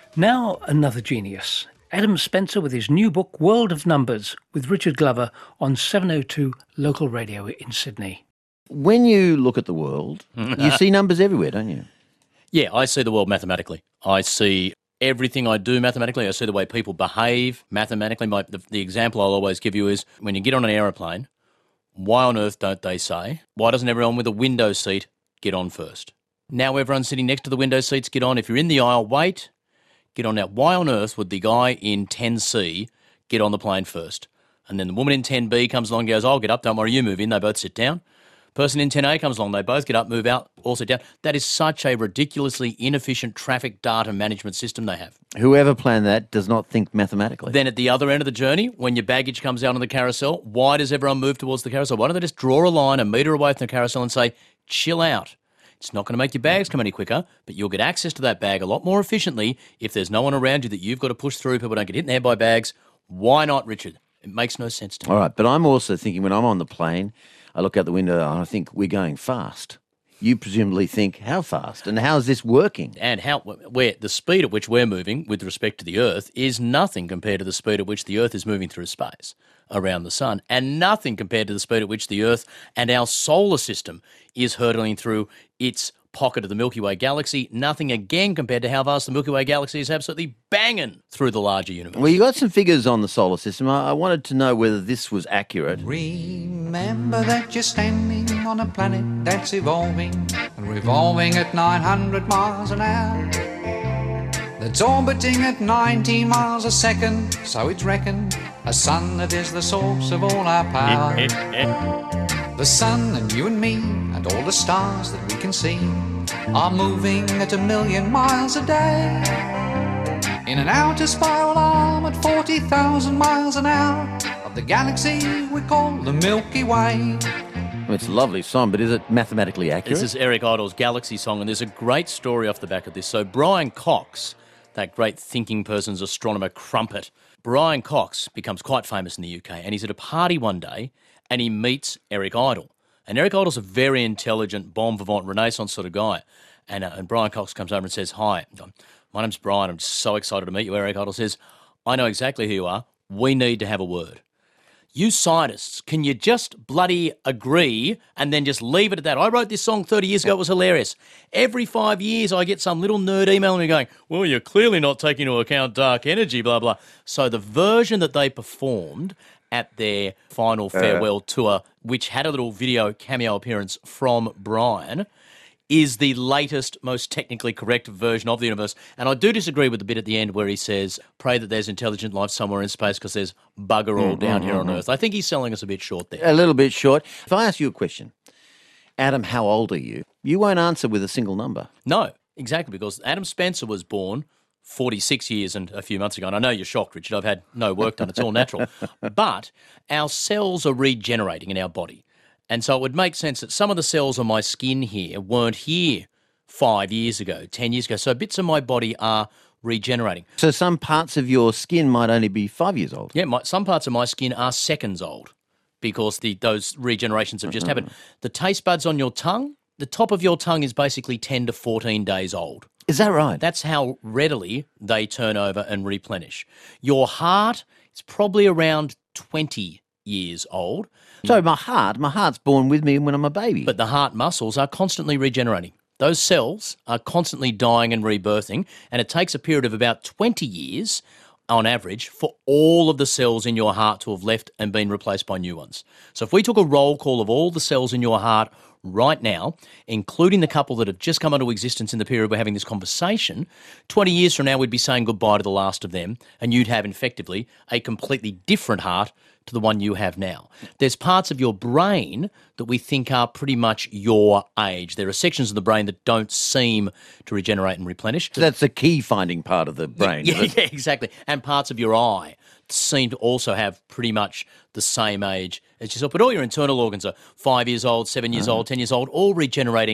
Now another genius. Adam Spencer with his new book, World of Numbers, with Richard Glover on 702 local radio in Sydney. When you look at the world, you see numbers everywhere, don't you? Yeah, I see the world mathematically. I see everything I do mathematically. I see the way people behave mathematically. The example I'll always give you is when you get on an aeroplane, why on earth don't they say, why doesn't everyone with a window seat get on first? Now everyone sitting next to the window seats get on. If you're in the aisle, wait, get on now. Why on earth would the guy in 10C get on the plane first? And then the woman in 10B comes along and goes, I'll get up, don't worry, you move in. They both sit down. Person in 10A comes along, they both get up, move out, all sit down. That is such a ridiculously inefficient traffic data management system they have. Whoever planned that does not think mathematically. Then at the other end of the journey, when your baggage comes out on the carousel, why does everyone move towards the carousel? Why don't they just draw a line a metre away from the carousel and say, chill out? It's not going to make your bags come any quicker, but you'll get access to that bag a lot more efficiently if there's no one around you that you've got to push through, people don't get hit in the head by bags. Why not, Richard? It makes no sense to me. All right, but I'm also thinking when I'm on the plane, I look out the window and I think we're going fast. You presumably think, how fast? And how is this working? And where the speed at which we're moving with respect to the Earth is nothing compared to the speed at which the Earth is moving through space around the sun, and nothing compared to the speed at which the Earth and our solar system is hurtling through its pocket of the Milky Way galaxy. Nothing again compared to how vast the Milky Way galaxy is absolutely banging through the larger universe. Well, you got some figures on the solar system. I wanted to know whether this was accurate. Remember that you're standing on a planet that's evolving and revolving at 900 miles an hour. That's orbiting at 19 miles a second, so it's reckoned a sun that is the source of all our power. The sun and you and me and all the stars that we can see are moving at 1,000,000 miles a day in an outer spiral arm at 40,000 miles an hour of the galaxy we call the Milky Way. Well, it's a lovely song, but is it mathematically accurate? This is Eric Idle's Galaxy song, and there's a great story off the back of this. So Brian Cox, that great thinking person's astronomer crumpet, Brian Cox becomes quite famous in the UK, and he's at a party one day and he meets Eric Idle. And Eric Idle's a very intelligent, bon vivant, Renaissance sort of guy. And Brian Cox comes over and says, hi, my name's Brian. I'm just so excited to meet you. Eric Idle says, I know exactly who you are. We need to have a word. You scientists, can you just bloody agree and then just leave it at that? I wrote this song 30 years ago. It was hilarious. Every 5 years I get some little nerd emailing me going, well, you're clearly not taking into account dark energy, blah, blah. So the version that they performed at their final farewell tour, which had a little video cameo appearance from Brian, is the latest, most technically correct version of the universe. And I do disagree with the bit at the end where he says, pray that there's intelligent life somewhere in space because there's bugger all down here on Earth. I think he's selling us a bit short there. A little bit short. If I ask you a question, Adam, how old are you? You won't answer with a single number. No, exactly, because Adam Spencer was born 46 years and a few months ago. And I know you're shocked, Richard. I've had no work done. It's all natural. But our cells are regenerating in our body. And so it would make sense that some of the cells on my skin here weren't here 5 years ago, 10 years ago. So bits of my body are regenerating. So some parts of your skin might only be 5 years old. Yeah, some parts of my skin are seconds old because those regenerations have just happened. The taste buds on your tongue, the top of your tongue is basically 10 to 14 days old. Is that right? That's how readily they turn over and replenish. Your heart is probably around 20 years old. So my heart's born with me when I'm a baby. But the heart muscles are constantly regenerating. Those cells are constantly dying and rebirthing, and it takes a period of about 20 years on average for all of the cells in your heart to have left and been replaced by new ones. So if we took a roll call of all the cells in your heart right now, including the couple that have just come into existence in the period we're having this conversation, 20 years from now we'd be saying goodbye to the last of them, and you'd have effectively a completely different heart to the one you have now. There's parts of your brain that we think are pretty much your age. There are sections of the brain that don't seem to regenerate and replenish. So that's the key finding part of the brain. Yeah, exactly. And parts of your eye seem to also have pretty much the same age as yourself. But all your internal organs are 5 years old, 7 years old, 10 years old, all regenerating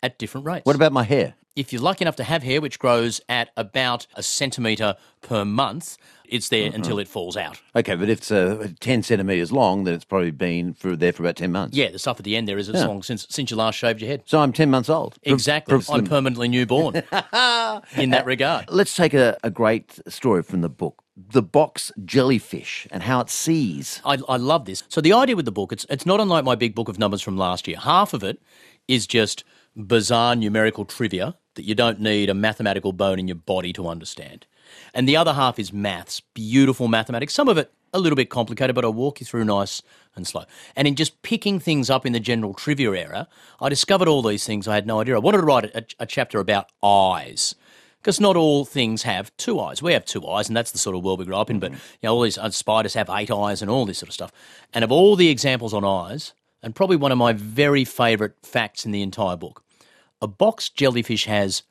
at different rates. What about my hair? If you're lucky enough to have hair, which grows at about a centimetre per month, it's there until it falls out. Okay, but if it's 10 centimetres long, then it's probably been there for about 10 months. Yeah, the stuff at the end there is as long since you last shaved your head. So I'm 10 months old. Exactly. I'm permanently newborn in that regard. Let's take a great story from the book, the box jellyfish and how it sees. I love this. So the idea with the book, it's not unlike my big book of numbers from last year. Half of it is just bizarre numerical trivia that you don't need a mathematical bone in your body to understand. And the other half is maths, beautiful mathematics, some of it a little bit complicated, but I'll walk you through nice and slow. And in just picking things up in the general trivia area, I discovered all these things I had no idea. I wanted to write a chapter about eyes, because not all things have two eyes. We have two eyes, and that's the sort of world we grew up in, but all these spiders have 8 eyes and all this sort of stuff. And of all the examples on eyes, and probably one of my very favourite facts in the entire book, a box jellyfish has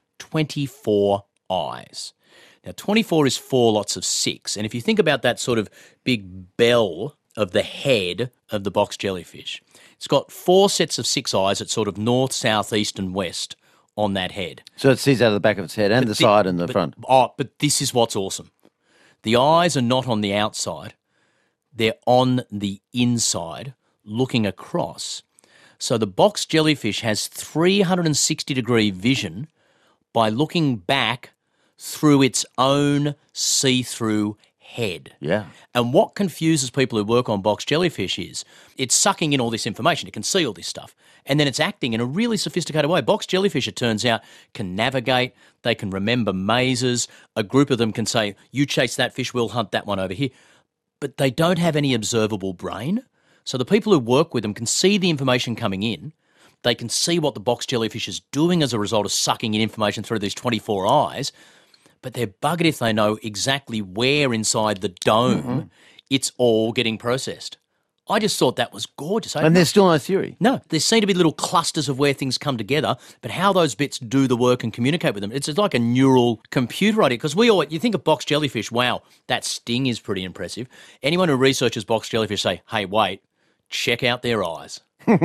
24 eyes. Now, 24 is 4 lots of 6. And if you think about that sort of big bell of the head of the box jellyfish, it's got 4 sets of 6 eyes at sort of north, south, east and west on that head. So it sees out of the back of its head and the side and the front. But this is what's awesome. The eyes are not on the outside. They're on the inside, looking across. So the box jellyfish has 360-degree vision by looking back through its own see-through head. Yeah. And what confuses people who work on box jellyfish is it's sucking in all this information. It can see all this stuff. And then it's acting in a really sophisticated way. Box jellyfish, it turns out, can navigate. They can remember mazes. A group of them can say, you chase that fish, we'll hunt that one over here. But they don't have any observable brain. So the people who work with them can see the information coming in. They can see what the box jellyfish is doing as a result of sucking in information through these 24 eyes. But they're buggered if they know exactly where inside the dome it's all getting processed. I just thought that was gorgeous. And there's still no theory. No, there seem to be little clusters of where things come together, but how those bits do the work and communicate with them, it's like a neural computer idea. Because you think of box jellyfish, wow, that sting is pretty impressive. Anyone who researches box jellyfish say, hey, wait, check out their eyes.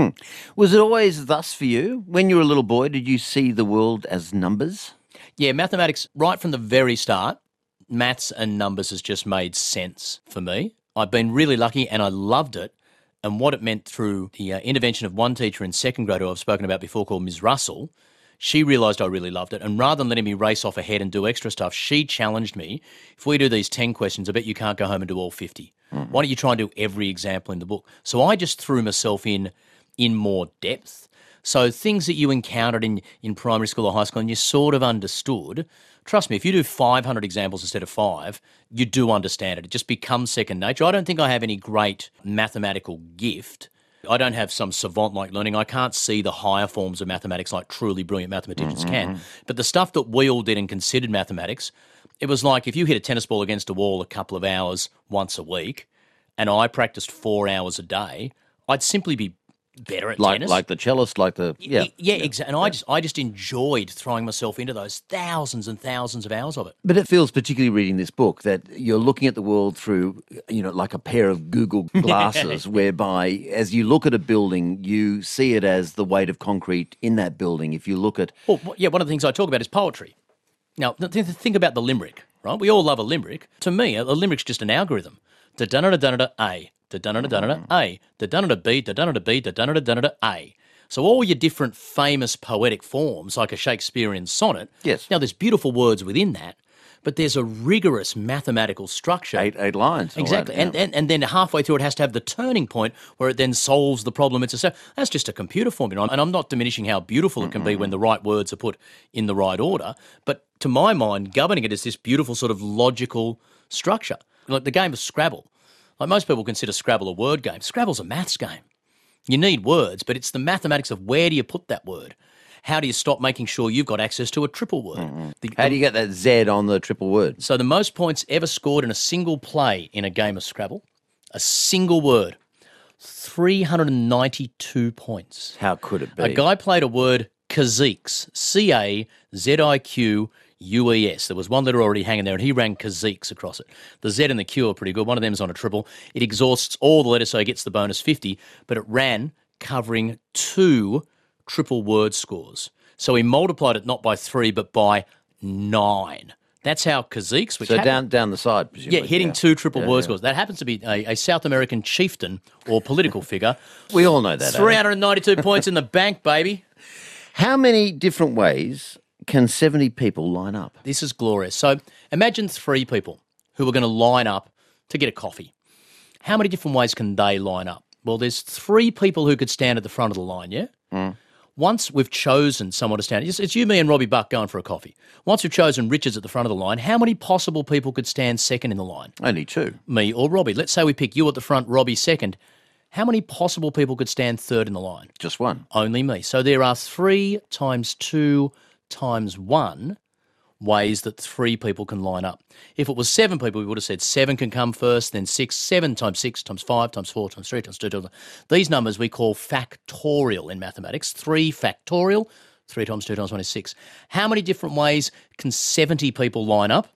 Was it always thus for you? When you were a little boy, did you see the world as numbers? Yeah, mathematics, right from the very start, maths and numbers has just made sense for me. I've been really lucky and I loved it. And what it meant through the intervention of one teacher in second grade who I've spoken about before called Ms. Russell, she realised I really loved it. And rather than letting me race off ahead and do extra stuff, she challenged me, if we do these 10 questions, I bet you can't go home and do all 50. Why don't you try and do every example in the book? So I just threw myself in more depth. So things that you encountered in primary school or high school and you sort of understood, trust me, if you do 500 examples instead of 5, you do understand it. It just becomes second nature. I don't think I have any great mathematical gift. I don't have some savant-like learning. I can't see the higher forms of mathematics like truly brilliant mathematicians can. But the stuff that we all did and considered mathematics, it was like if you hit a tennis ball against a wall a couple of hours once a week and I practiced 4 hours a day, I'd simply be better at tennis. Like the cellist, like the... Yeah, exactly. And I just enjoyed throwing myself into those thousands and thousands of hours of it. But it feels, particularly reading this book, that you're looking at the world through, like a pair of Google glasses, whereby as you look at a building, you see it as the weight of concrete in that building. If you look at... Well, yeah, one of the things I talk about is poetry. Now, think about the limerick, right? We all love a limerick. To me, a limerick's just an algorithm. Da-da-da-da-da-A. Da-da-da-da-da-da, A, da-da-da-da-B, da-da-da-da-B, da-da-da-da-da-da, A. So all your different famous poetic forms, like a Shakespearean sonnet, yes. Now there's beautiful words within that, but there's a rigorous mathematical structure. Eight lines. Exactly. Right, yeah. And then halfway through it has to have the turning point where it then solves the problem it's itself. That's just a computer formula. And I'm not diminishing how beautiful it can be when the right words are put in the right order, but to my mind, governing it is this beautiful sort of logical structure. Like the game of Scrabble. Like most people consider Scrabble a word game. Scrabble's a maths game. You need words, but it's the mathematics of where do you put that word? How do you stop making sure you've got access to a triple word? How do you get that Z on the triple word? So the most points ever scored in a single play in a game of Scrabble, a single word, 392 points. How could it be? A guy played a word Caziques, C-A-Z-I-Q-U-E-S. There was one letter already hanging there, and he ran Caziques across it. The Z and the Q are pretty good. One of them is on a triple. It exhausts all the letters, so he gets the bonus 50, but it ran covering 2 triple word scores. So he multiplied it not by 3 but by 9. That's how Kazeeks, which So down the side, presumably. yeah, hitting 2 triple word scores. That happens to be a South American chieftain or political figure. We all know that. 392 points in the bank, baby. How many different ways can 70 people line up? This is glorious. So imagine 3 people who are going to line up to get a coffee. How many different ways can they line up? Well, there's 3 people who could stand at the front of the line, yeah? Once we've chosen someone to stand, it's you, me and Robbie Buck going for a coffee. Once we've chosen Richard's at the front of the line, how many possible people could stand second in the line? Only 2. Me or Robbie. Let's say we pick you at the front, Robbie second. How many possible people could stand third in the line? Just 1. Only me. So there are 3 times 2 times 1 ways that 3 people can line up. If it was 7 people, we would have said 7 can come first, then 6, 7 times 6 times 5 times 4 times 3 times 2 times... These numbers we call factorial in mathematics. 3 factorial, 3 times 2 times 1 is 6. How many different ways can 70 people line up?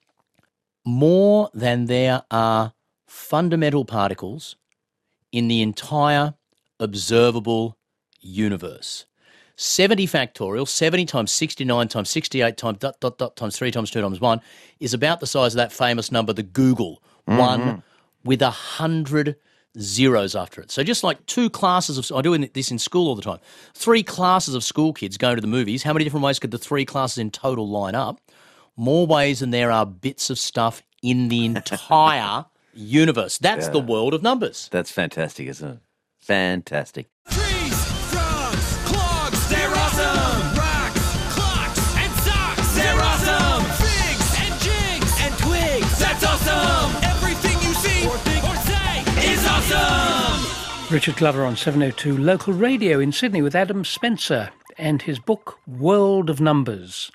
More than there are fundamental particles in the entire observable universe. 70 factorial, 70 times 69 times 68 times ... times 3 times 2 times 1 is about the size of that famous number, the Google, 1 with 100 zeros after it. So just like 2 classes of... I do this in school all the time. 3 classes of school kids going to the movies. How many different ways could the 3 classes in total line up? More ways than there are bits of stuff in the entire universe. That's the world of numbers. That's fantastic, isn't it? Fantastic. Trees, frogs, clogs, they're awesome. Rocks, clocks, and socks, they're awesome. Figs and jigs and twigs, that's awesome. Everything you see or think or say is awesome. Richard Glover on 702 Local Radio in Sydney with Adam Spencer and his book World of Numbers.